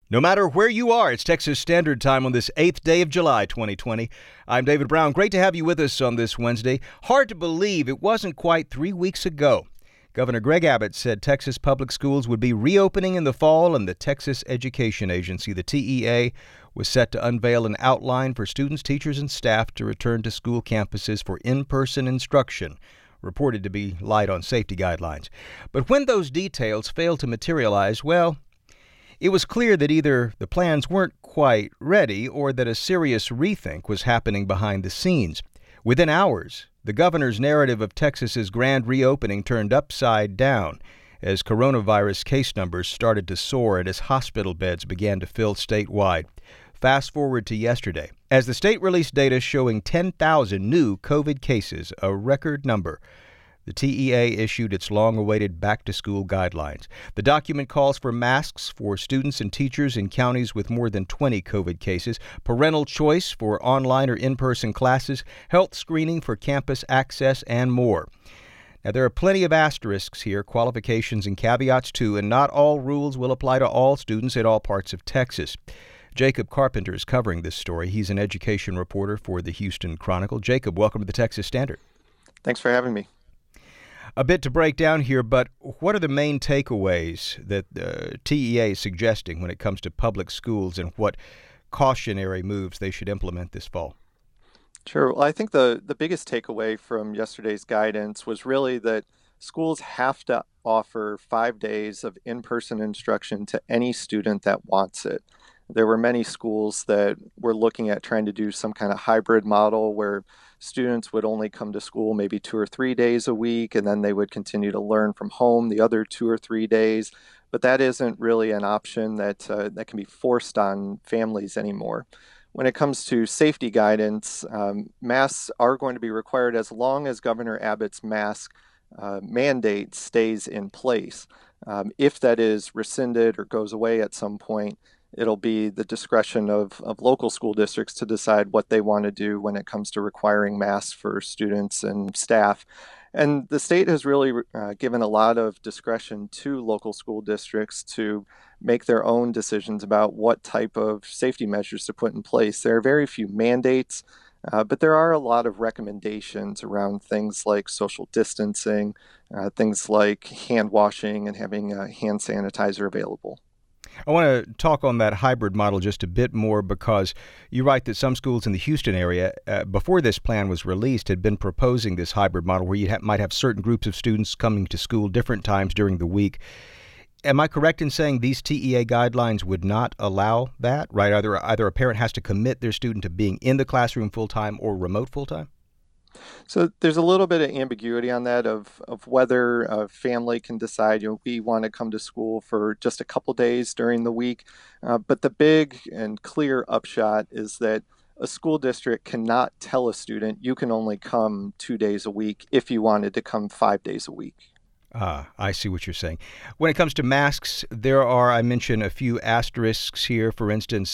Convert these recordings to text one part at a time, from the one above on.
No matter where you are, it's Texas Standard Time on this 8th day of July, 2020. I'm David Brown. Great to have you with us on this Wednesday. Hard to believe it wasn't quite 3 weeks ago. Governor Greg Abbott said Texas public schools would be reopening in the fall, and the Texas Education Agency, the TEA, was set to unveil an outline for students, teachers, and staff to return to school campuses for in-person instruction, reported to be light on safety guidelines. But when those details failed to materialize, well, it was clear that either the plans weren't quite ready or that a serious rethink was happening behind the scenes. Within hours, the governor's narrative of Texas's grand reopening turned upside down as coronavirus case numbers started to soar and as hospital beds began to fill statewide. Fast forward to yesterday, as the state released data showing 10,000 new COVID cases, a record number. The TEA issued its long-awaited back-to-school guidelines. The document calls for masks for students and teachers in counties with more than 20 COVID cases, parental choice for online or in-person classes, health screening for campus access, and more. Now, there are plenty of asterisks here, qualifications and caveats too, and not all rules will apply to all students in all parts of Texas. Jacob Carpenter is covering this story. He's an education reporter for the Houston Chronicle. Jacob, welcome to the Texas Standard. Thanks for having me. A bit to break down here, but what are the main takeaways that TEA is suggesting when it comes to public schools and what cautionary moves they should implement this fall? Sure. Well, I think the biggest takeaway from yesterday's guidance was really that schools have to offer 5 days of in-person instruction to any student that wants it. There were many schools that were looking at trying to do some kind of hybrid model where students would only come to school maybe 2 or 3 days a week, and then they would continue to learn from home the other 2 or 3 days. But that isn't really an option that can be forced on families anymore. When it comes to safety guidance, masks are going to be required as long as Governor Abbott's mask mandate stays in place. If that is rescinded or goes away at some point, it'll be the discretion of local school districts to decide what they want to do when it comes to requiring masks for students and staff. And the state has really given a lot of discretion to local school districts to make their own decisions about what type of safety measures to put in place. There are very few mandates, but there are a lot of recommendations around things like social distancing, things like hand washing and having hand sanitizer available. I want to talk on that hybrid model just a bit more because you write that some schools in the Houston area, before this plan was released, had been proposing this hybrid model where you might have certain groups of students coming to school different times during the week. Am I correct in saying these TEA guidelines would not allow that, right? Either a parent has to commit their student to being in the classroom full-time or remote full-time? So there's a little bit of ambiguity on that of whether a family can decide, we want to come to school for just a couple days during the week. But the big and clear upshot is that a school district cannot tell a student you can only come 2 days a week if you wanted to come 5 days a week. I see what you're saying. When it comes to masks, I mentioned a few asterisks here. For instance,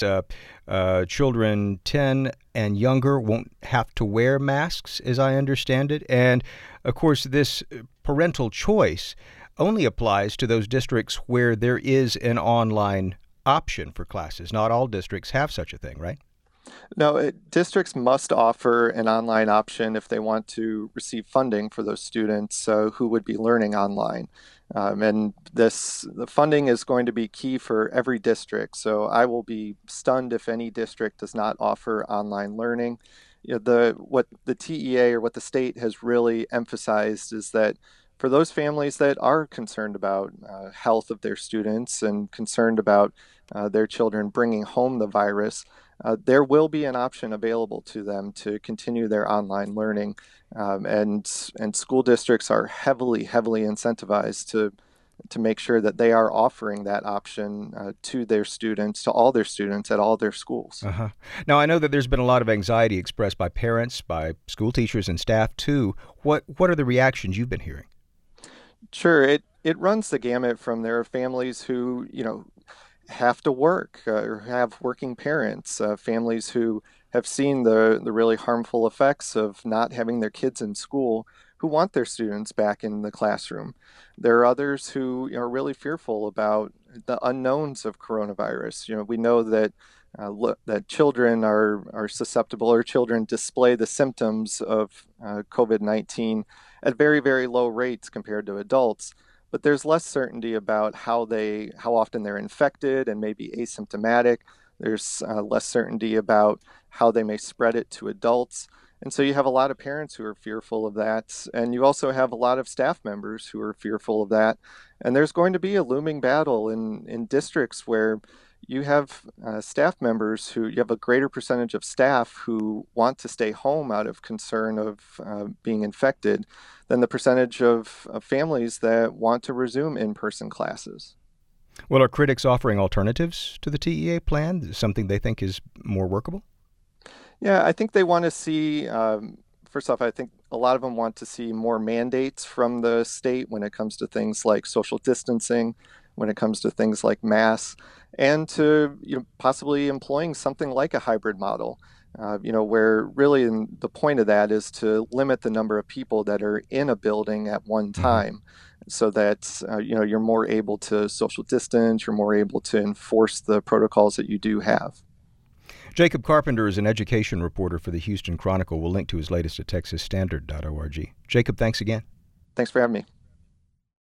children 10 and younger won't have to wear masks, as I understand it. And, of course, this parental choice only applies to those districts where there is an online option for classes. Not all districts have such a thing, right? No, districts must offer an online option if they want to receive funding for those students who would be learning online. And the funding is going to be key for every district. So I will be stunned if any district does not offer online learning. What the TEA or what the state has really emphasized is that for those families that are concerned about health of their students and concerned about their children bringing home the virus, there will be an option available to them to continue their online learning, and school districts are heavily incentivized to make sure that they are offering that option to their students, to all their students at all their schools. Now, I know that there's been a lot of anxiety expressed by parents, by school teachers and staff too. What are the reactions you've been hearing? Sure, it runs the gamut from there are families who have to work or have working parents, families who have seen the really harmful effects of not having their kids in school, who want their students back in the classroom. There are others who are really fearful about the unknowns of coronavirus. We know that that children are susceptible, or children display the symptoms of COVID-19 at very, very low rates compared to adults. But there's less certainty about how often they're infected and maybe asymptomatic. There's less certainty about how they may spread it to adults. And so you have a lot of parents who are fearful of that. And you also have a lot of staff members who are fearful of that. And there's going to be a looming battle in districts where you have staff members you have a greater percentage of staff who want to stay home out of concern of being infected than the percentage of families that want to resume in-person classes. Well, are critics offering alternatives to the TEA plan, something they think is more workable? Yeah, I think they want to see, first off, I think a lot of them want to see more mandates from the state when it comes to things like social distancing, when it comes to things like masks, and to possibly employing something like a hybrid model, where really the point of that is to limit the number of people that are in a building at one time. So that you're more able to social distance, you're more able to enforce the protocols that you do have. Jacob Carpenter is an education reporter for the Houston Chronicle. We'll link to his latest at texasstandard.org. Jacob, thanks again. Thanks for having me.